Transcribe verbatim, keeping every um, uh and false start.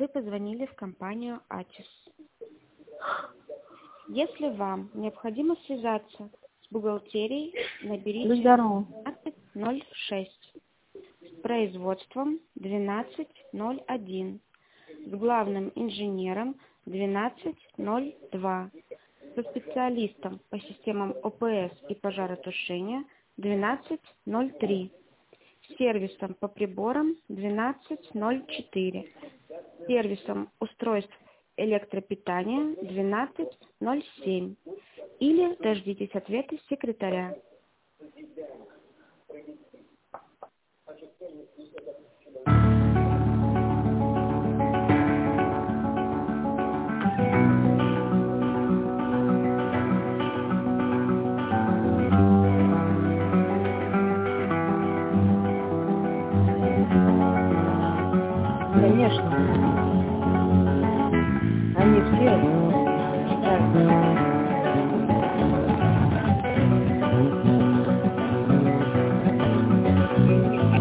Вы позвонили в компанию Атис. Если вам необходимо связаться с бухгалтерией, наберите двенадцать ноль шесть, с производством двенадцать ноль один, с главным инженером двенадцать ноль два, со специалистом по системам О П С и пожаротушения двенадцать ноль три, с сервисом по приборам двенадцать ноль четыре, с сервисом устройств электропитания двенадцать ноль семь, или дождитесь ответа секретаря. Конечно.